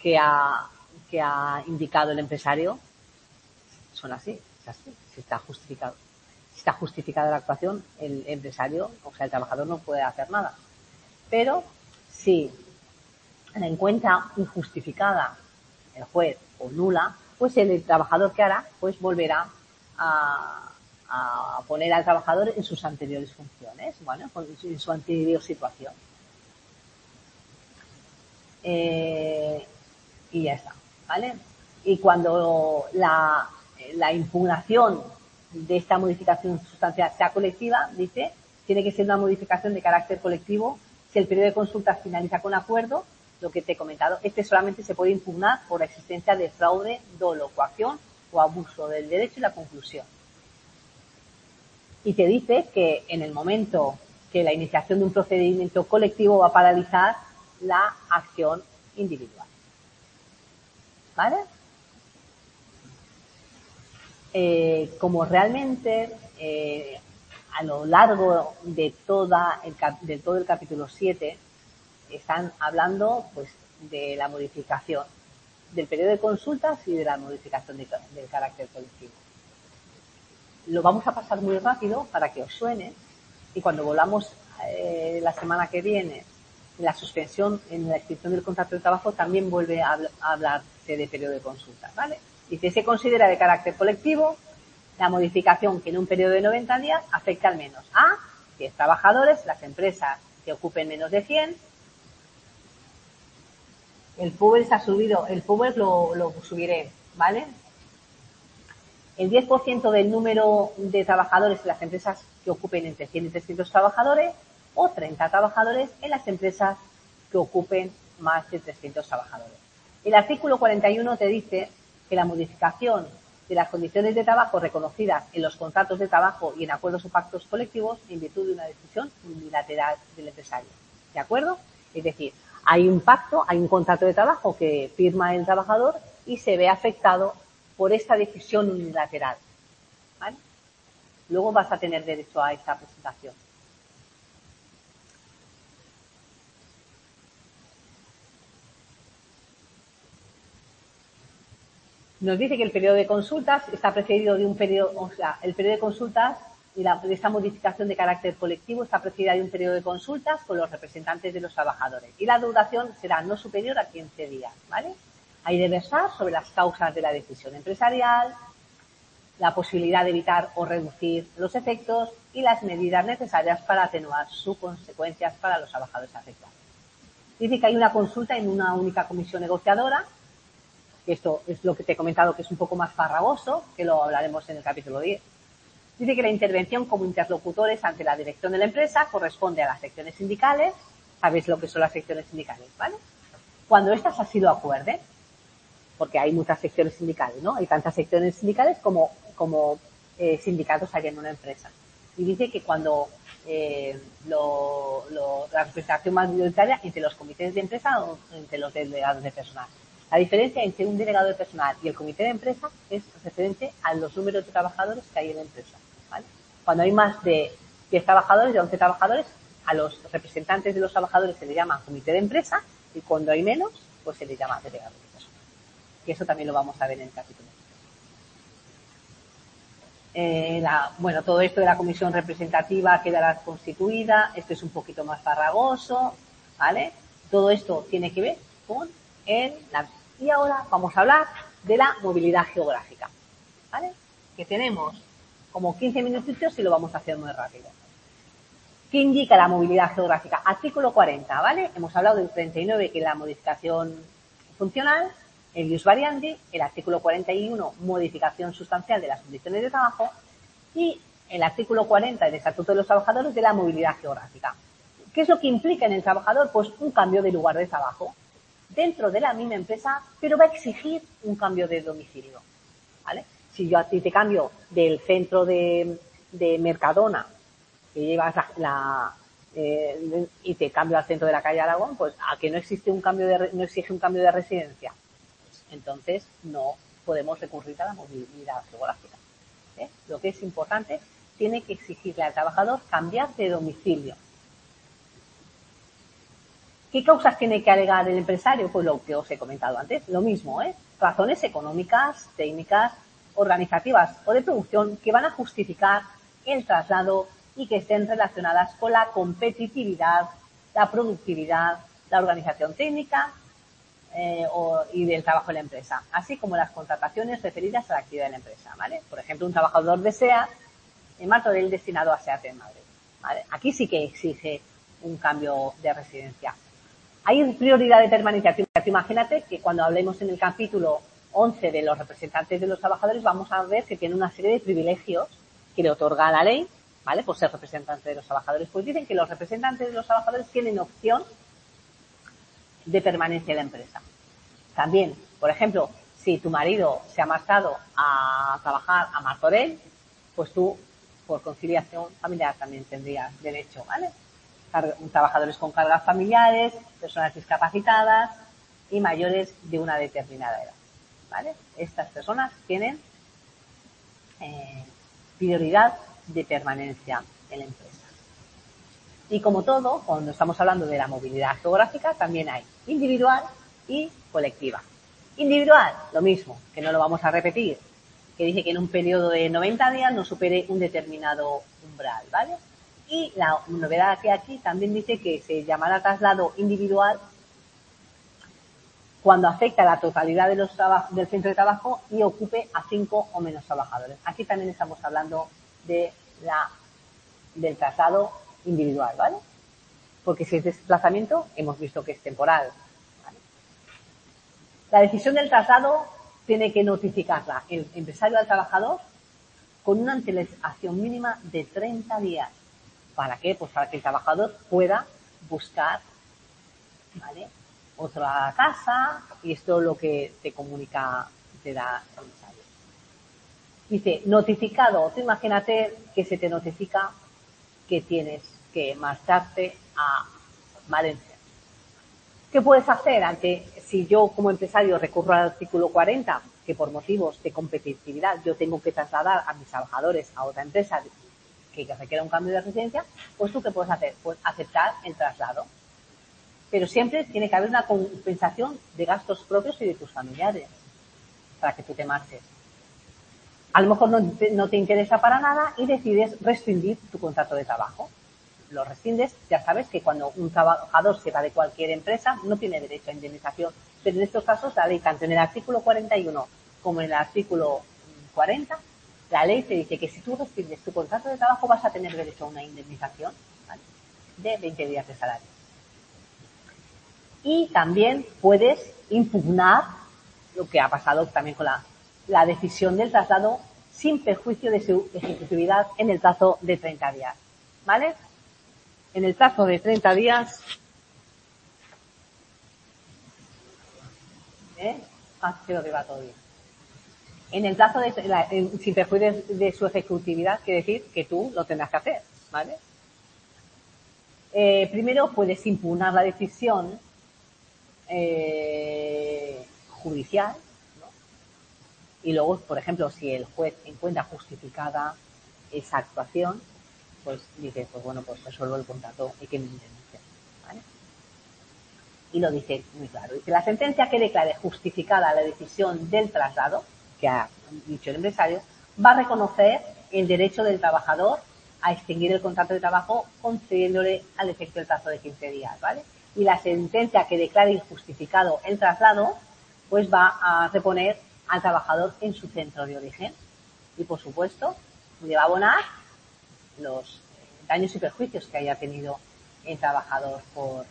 ha indicado el empresario son así, es así, si está justificado. Si está justificada la actuación, el empresario, o sea, el trabajador no puede hacer nada. Pero si la encuentra injustificada el juez o nula, pues el trabajador, ¿qué hará? Pues volverá a poner al trabajador en sus anteriores funciones, bueno, en su anterior situación. Y ya está, ¿vale? Y cuando la impugnación de esta modificación sustancial sea colectiva, dice, tiene que ser una modificación de carácter colectivo. Si el periodo de consulta finaliza con acuerdo, lo que te he comentado, solamente se puede impugnar por la existencia de fraude, dolo, coacción o abuso del derecho y la conclusión. Y te dice que en el momento que la iniciación de un procedimiento colectivo va a paralizar la acción individual. ¿Vale? como realmente a lo largo de todo el capítulo 7 están hablando pues de la modificación del periodo de consultas y de la modificación del carácter colectivo. Lo vamos a pasar muy rápido para que os suene, y cuando volvamos la semana que viene en la suspensión, en la extinción del contrato de trabajo, también vuelve a hablarse de periodo de consultas, ¿vale? Dice, se considera de carácter colectivo la modificación que en un periodo de 90 días afecta al menos a 10 trabajadores, las empresas que ocupen menos de 100. El PUBER se ha subido, el PUBER lo subiré, ¿vale? El 10% del número de trabajadores en las empresas que ocupen entre 100 y 300 trabajadores, o 30 trabajadores en las empresas que ocupen más de 300 trabajadores. El artículo 41 te dice que la modificación de las condiciones de trabajo reconocidas en los contratos de trabajo y en acuerdos o pactos colectivos en virtud de una decisión unilateral del empresario. ¿De acuerdo? Es decir, hay un pacto, hay un contrato de trabajo que firma el trabajador y se ve afectado por esta decisión unilateral, ¿vale? Luego vas a tener derecho a esta presentación. Nos dice que el periodo de consultas está precedido de un periodo, o sea, el periodo de consultas y de esta modificación de carácter colectivo está precedida de un periodo de consultas con los representantes de los trabajadores, y la duración será no superior a 15 días, ¿vale? Hay de versar sobre las causas de la decisión empresarial, la posibilidad de evitar o reducir los efectos y las medidas necesarias para atenuar sus consecuencias para los trabajadores afectados. Dice que hay una consulta en una única comisión negociadora, que esto es lo que te he comentado, que es un poco más farragoso, que lo hablaremos en el capítulo 10. Dice que la intervención como interlocutores ante la dirección de la empresa corresponde a las secciones sindicales. ¿Sabéis lo que son las secciones sindicales, vale? Cuando estas así lo acuerden, porque hay muchas secciones sindicales, ¿no? Hay tantas secciones sindicales como sindicatos hay en una empresa. Y dice que cuando la representación mayoritaria entre los comités de empresa o entre los delegados de personal. La diferencia entre un delegado de personal y el comité de empresa es referente a los números de trabajadores que hay en la empresa, ¿vale? Cuando hay más de 10 trabajadores, de 11 trabajadores, a los representantes de los trabajadores se le llama comité de empresa, y cuando hay menos, pues se le llama delegado de personal. Y eso también lo vamos a ver en el capítulo. Bueno, todo esto de la comisión representativa quedará constituida. Esto es un poquito más farragoso, ¿vale? Todo esto tiene que ver con y ahora vamos a hablar de la movilidad geográfica, ¿vale? Que tenemos como 15 minutitos y lo vamos a hacer muy rápido. ¿Qué indica la movilidad geográfica? Artículo 40, ¿vale? Hemos hablado del 39, que es la modificación funcional, el ius variandi, el artículo 41, modificación sustancial de las condiciones de trabajo, y el artículo 40 del Estatuto de los Trabajadores de la movilidad geográfica. ¿Qué es lo que implica en el trabajador? Pues un cambio de lugar de trabajo dentro de la misma empresa, pero va a exigir un cambio de domicilio, ¿vale? Si yo a ti te cambio del centro de Mercadona, que llevas y te cambio al centro de la calle Aragón, pues a que no existe no exige un cambio de residencia, pues entonces no podemos recurrir a la movilidad geográfica, ¿eh? Lo que es importante, tiene que exigirle al trabajador cambiar de domicilio. ¿Qué causas tiene que alegar el empresario? Pues lo que os he comentado antes, lo mismo, ¿eh? Razones económicas, técnicas, organizativas o de producción que van a justificar el traslado y que estén relacionadas con la competitividad, la productividad, la organización técnica y del trabajo de la empresa, así como las contrataciones referidas a la actividad de la empresa, ¿vale? Por ejemplo, un trabajador de SEAT en Martorell destinado a SEAT en Madrid, ¿vale? Aquí sí que exige un cambio de residencia. Hay prioridad de permanencia. Imagínate que cuando hablemos en el capítulo 11 de los representantes de los trabajadores, vamos a ver que tienen una serie de privilegios que le otorga la ley, ¿vale? Por ser representante de los trabajadores. Pues dicen que los representantes de los trabajadores tienen opción de permanencia en la empresa. También, por ejemplo, si tu marido se ha marchado a trabajar a Martorell, pues tú, por conciliación familiar, también tendrías derecho, ¿vale? Trabajadores con cargas familiares, personas discapacitadas y mayores de una determinada edad, ¿vale? Estas personas tienen prioridad de permanencia en la empresa. Y como todo, cuando estamos hablando de la movilidad geográfica, también hay individual y colectiva. Individual, lo mismo, que no lo vamos a repetir, que dice que en un periodo de 90 días no supere un determinado umbral, ¿vale? Y la novedad que aquí también dice que se llamará traslado individual cuando afecta a la totalidad de del centro de trabajo y ocupe a 5 o menos trabajadores. Aquí también estamos hablando del traslado individual, ¿vale? Porque si es desplazamiento, hemos visto que es temporal, ¿vale? La decisión del traslado tiene que notificarla el empresario al trabajador con una antelación mínima de 30 días. ¿Para qué? Pues para que el trabajador pueda buscar, ¿vale?, otra casa, y esto es lo que te comunica, te da el empresario. Dice, notificado, tú imagínate que se te notifica que tienes que marcharte a Valencia. ¿Qué puedes hacer si yo como empresario recurro al artículo 40, que por motivos de competitividad yo tengo que trasladar a mis trabajadores a otra empresa que requiera un cambio de residencia? Pues ¿tú qué puedes hacer? Pues aceptar el traslado. Pero siempre tiene que haber una compensación de gastos propios y de tus familiares para que tú te marches. A lo mejor no te interesa para nada y decides rescindir tu contrato de trabajo. Lo rescindes, ya sabes que cuando un trabajador se va de cualquier empresa no tiene derecho a indemnización, pero en estos casos la ley, tanto en el artículo 41 como en el artículo 40, la ley te dice que si tú rescindes tu contrato de trabajo vas a tener derecho a una indemnización, ¿vale?, de 20 días de salario. Y también puedes impugnar lo que ha pasado también con la decisión del traslado sin perjuicio de su ejecutividad en el plazo de 30 días, ¿vale? En el plazo de 30 días, creo que va todo bien. En el plazo sin perjuicio de su ejecutividad, quiere decir que tú lo tendrás que hacer, ¿vale? Primero puedes impugnar la decisión judicial, ¿no? Y luego, por ejemplo, si el juez encuentra justificada esa actuación, pues dice, pues bueno, pues resuelvo el contrato y que me indemnice, ¿vale? Y lo dice muy claro. Dice, la sentencia que declare justificada la decisión del traslado, que ha dicho el empresario, va a reconocer el derecho del trabajador a extinguir el contrato de trabajo concediéndole al efecto el plazo de 15 días, ¿vale? Y la sentencia que declare injustificado el traslado, pues va a reponer al trabajador en su centro de origen. Y, por supuesto, le va a abonar los daños y perjuicios que haya tenido el trabajador por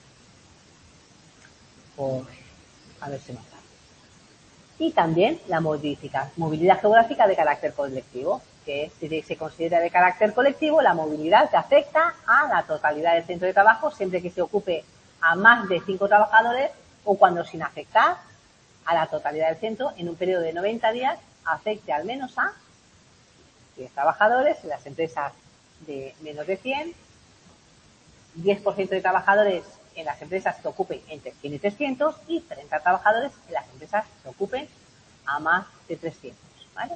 haberse marchado. Y también la movilidad geográfica de carácter colectivo, que se considera de carácter colectivo la movilidad que afecta a la totalidad del centro de trabajo siempre que se ocupe a más de 5 trabajadores o cuando, sin afectar a la totalidad del centro, en un periodo de 90 días afecte al menos a 10 trabajadores en las empresas de menos de 100, 10% de trabajadores en las empresas que ocupen entre 100 y 300 y 30 trabajadores en las empresas que ocupen a más de 300, ¿vale?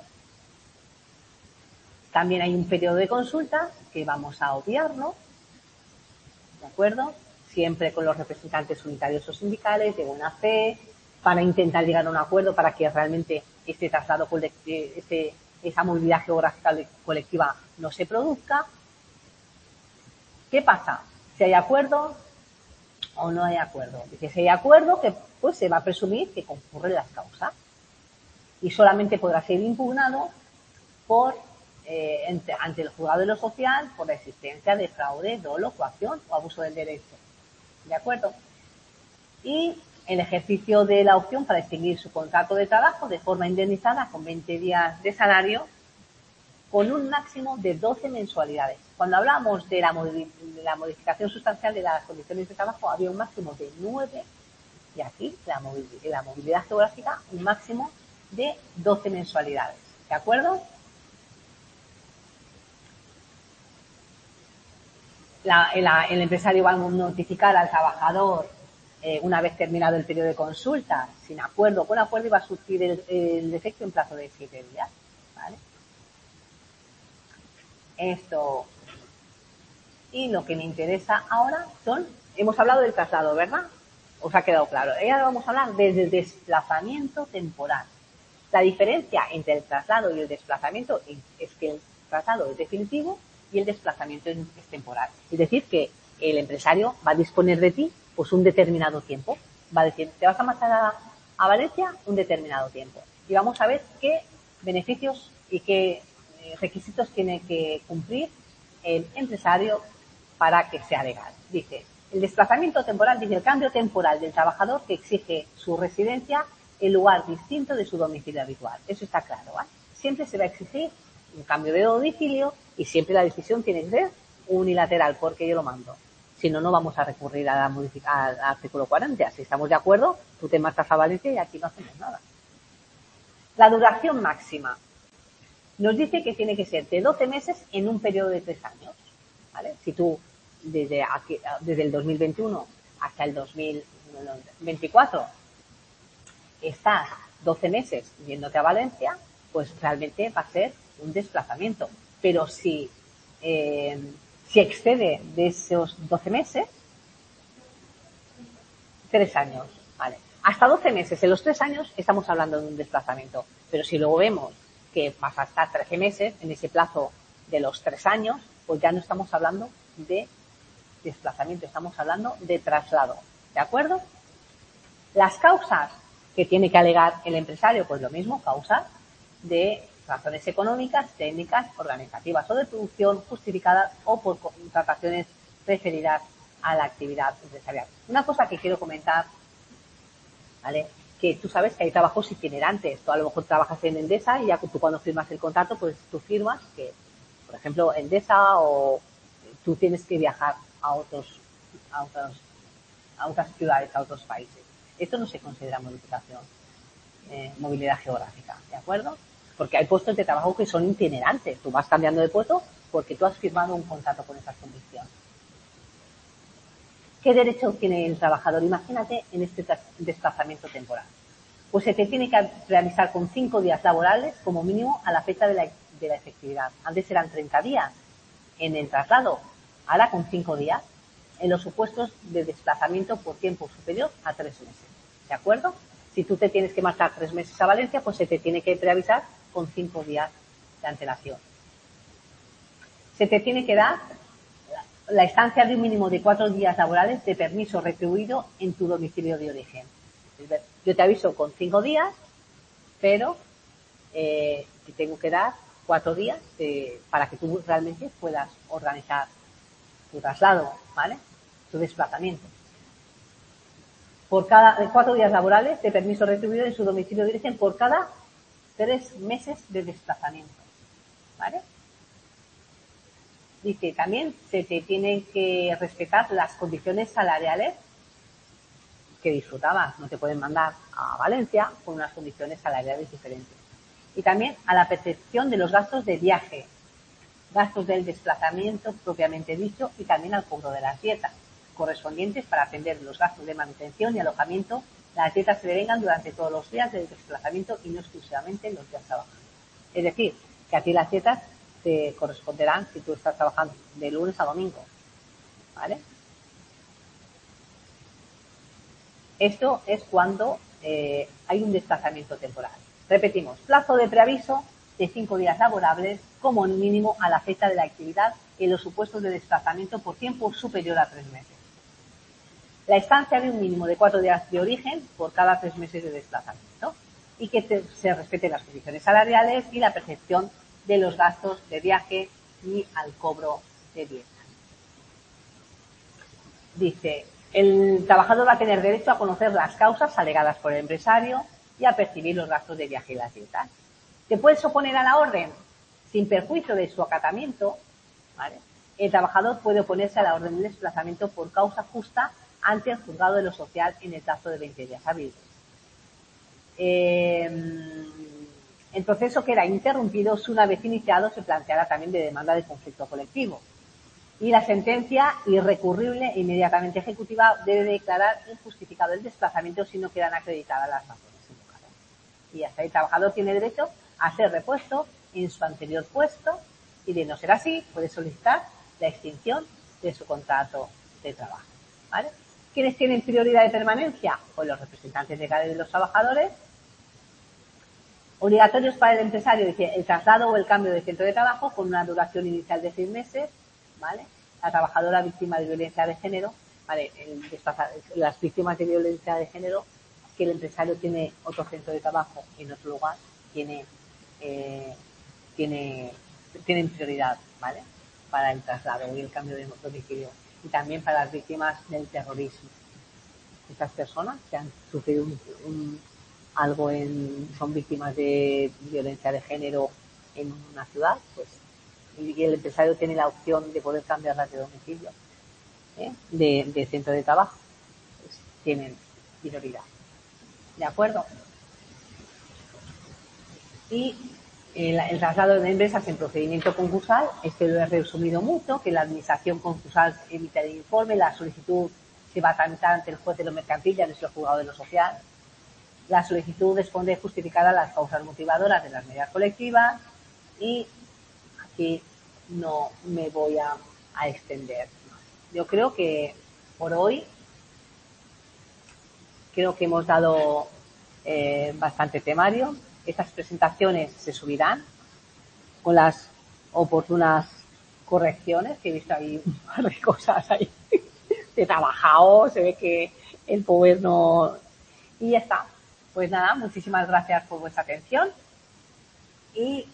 También hay un periodo de consulta que vamos a obviarlo, ¿de acuerdo? Siempre con los representantes unitarios o sindicales de buena fe para intentar llegar a un acuerdo para que realmente este traslado colectivo, esa movilidad geográfica colectiva no se produzca. ¿Qué pasa? Si hay acuerdo o no hay acuerdo. Dice, si hay acuerdo, que pues se va a presumir que concurren las causas y solamente podrá ser impugnado ante el juzgado de lo social por la existencia de fraude, dolo, coacción o abuso del derecho. ¿De acuerdo? Y el ejercicio de la opción para extinguir su contrato de trabajo de forma indemnizada con 20 días de salario con un máximo de 12 mensualidades. Cuando hablamos de la modificación sustancial de las condiciones de trabajo, había un máximo de 9 y aquí la movilidad geográfica un máximo de 12 mensualidades. ¿De acuerdo? El empresario va a notificar al trabajador una vez terminado el periodo de consulta, sin acuerdo o con acuerdo, y va a surtir el efecto en plazo de 7 días, ¿vale? Esto. Y lo que me interesa ahora hemos hablado del traslado, ¿verdad? ¿Os ha quedado claro? Y ahora vamos a hablar del desplazamiento temporal. La diferencia entre el traslado y el desplazamiento es que el traslado es definitivo y el desplazamiento es temporal. Es decir, que el empresario va a disponer de ti pues un determinado tiempo. Va a decir, te vas a marchar a Valencia un determinado tiempo. Y vamos a ver qué beneficios y qué requisitos tiene que cumplir el empresario para que sea legal. Dice, el desplazamiento temporal, dice el cambio temporal del trabajador que exige su residencia en lugar distinto de su domicilio habitual. Eso está claro, ¿vale? Siempre se va a exigir un cambio de domicilio y siempre la decisión tiene que ser unilateral porque yo lo mando. Si no, no vamos a recurrir al artículo 40. Si estamos de acuerdo, tú te marchas a Valencia y aquí no hacemos nada. La duración máxima. Nos dice que tiene que ser de 12 meses en un periodo de 3 años. ¿Vale? Si tú desde el 2021 hasta el 2024 estás 12 meses yéndote a Valencia, pues realmente va a ser un desplazamiento. Pero si excede de esos 12 meses, 3 años, ¿vale? Hasta 12 meses, en los 3 años estamos hablando de un desplazamiento. Pero si luego vemos que vas a estar 13 meses en ese plazo de los 3 años, pues ya no estamos hablando de desplazamiento, estamos hablando de traslado. ¿De acuerdo? Las causas que tiene que alegar el empresario, pues lo mismo, causas de razones económicas, técnicas, organizativas o de producción justificadas o por contrataciones referidas a la actividad empresarial. Una cosa que quiero comentar, ¿vale? Que tú sabes que hay trabajos itinerantes. Tú a lo mejor trabajas en Endesa y ya tú cuando firmas el contrato, pues tú firmas que, por ejemplo, Endesa o tú tienes que viajar a otras ciudades, a otros países. Esto no se considera movilidad geográfica, ¿de acuerdo? Porque hay puestos de trabajo que son itinerantes. Tú vas cambiando de puesto porque tú has firmado un contrato con esas condiciones. ¿Qué derecho tiene el trabajador? Imagínate en este desplazamiento temporal. Pues se te tiene que realizar con 5 días laborales como mínimo a la fecha de la efectividad. Antes eran 30 días en el traslado, ahora con 5 días en los supuestos de desplazamiento por tiempo superior a 3 meses. ¿De acuerdo? Si tú te tienes que marchar 3 meses a Valencia, pues se te tiene que preavisar con 5 días de antelación. Se te tiene que dar la estancia de un mínimo de 4 días laborales de permiso retribuido en tu domicilio de origen. Yo te aviso con 5 días, pero te tengo que dar 4 días para que tú realmente puedas organizar tu traslado, ¿vale? Tu desplazamiento. Por cada 4 días laborales de permiso retribuido en su domicilio de origen por cada 3 meses de desplazamiento, ¿vale? Dice, también se te tienen que respetar las condiciones salariales que disfrutabas. No te pueden mandar a Valencia con unas condiciones salariales diferentes. Y también a la percepción de los gastos de viaje, gastos del desplazamiento propiamente dicho y también al cobro de las dietas correspondientes para atender los gastos de manutención y alojamiento. Las dietas se devengan durante todos los días del desplazamiento y no exclusivamente los días trabajados. Es decir, que a ti las dietas te corresponderán si tú estás trabajando de lunes a domingo, ¿vale? Esto es cuando hay un desplazamiento temporal. Repetimos, plazo de preaviso de 5 días laborables como mínimo a la fecha de la actividad en los supuestos de desplazamiento por tiempo superior a 3 meses. La estancia de un mínimo de 4 días de origen por cada 3 meses de desplazamiento y que se respeten las condiciones salariales y la percepción de los gastos de viaje y al cobro de dietas. Dice, el trabajador va a tener derecho a conocer las causas alegadas por el empresario y a percibir los gastos de viaje y las dietas. ¿Te puedes oponer a la orden? Sin perjuicio de su acatamiento, ¿vale? El trabajador puede oponerse a la orden de desplazamiento por causa justa ante el juzgado de lo social en el plazo de 20 días hábiles. El proceso queda interrumpido si una vez iniciado se planteara también de demanda de conflicto colectivo. Y la sentencia irrecurrible e inmediatamente ejecutiva debe declarar injustificado el desplazamiento si no quedan acreditadas las razones invocadas. Y hasta el trabajador tiene derecho a ser repuesto en su anterior puesto y de no ser así, puede solicitar la extinción de su contrato de trabajo, ¿vale? ¿Quiénes tienen prioridad de permanencia? Pues los representantes legales de los trabajadores. Obligatorios para el empresario, dice, el traslado o el cambio de centro de trabajo con una duración inicial de 6 meses, ¿vale? La trabajadora víctima de violencia de género, ¿vale? Las víctimas de violencia de género, que el empresario tiene otro centro de trabajo en otro lugar, tienen prioridad, ¿vale? Para el traslado y el cambio de domicilio. Y también para las víctimas del terrorismo. Estas personas que han sufrido algo son víctimas de violencia de género en una ciudad, pues, y el empresario tiene la opción de poder cambiarlas de domicilio, de centro de trabajo, pues tienen prioridad. ¿De acuerdo? Y el traslado de empresas en procedimiento concursal, lo he resumido mucho, que la administración concursal emite el informe, la solicitud se va a tramitar ante el juez de lo mercantil y ante el juzgado de lo social. La solicitud responde justificada a las causas motivadoras de las medidas colectivas y aquí no me voy a extender. Yo creo que por hoy hemos dado bastante temario. Estas presentaciones se subirán con las oportunas correcciones, que he visto ahí un par de cosas ahí de trabajado, se ve que el power no... Y ya está. Pues nada, muchísimas gracias por vuestra atención. Y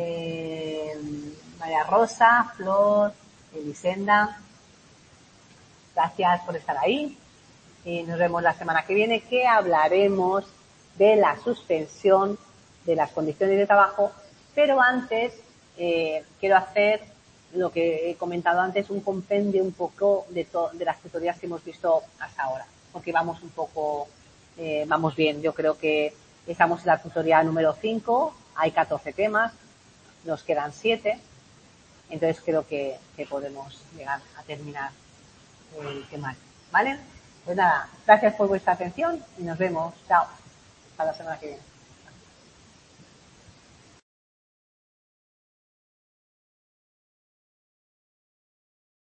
María Rosa, Flor, Elisenda, gracias por estar ahí. Y nos vemos la semana que viene, que hablaremos de la suspensión de las condiciones de trabajo, pero antes quiero hacer lo que he comentado antes, un compendio un poco de las tutorías que hemos visto hasta ahora, porque vamos un poco, vamos bien. Yo creo que estamos en la tutoría número 5, hay 14 temas, nos quedan 7, entonces creo que podemos llegar a terminar el temario, ¿vale? Pues nada, gracias por vuestra atención y nos vemos. Chao. Hasta la semana que viene.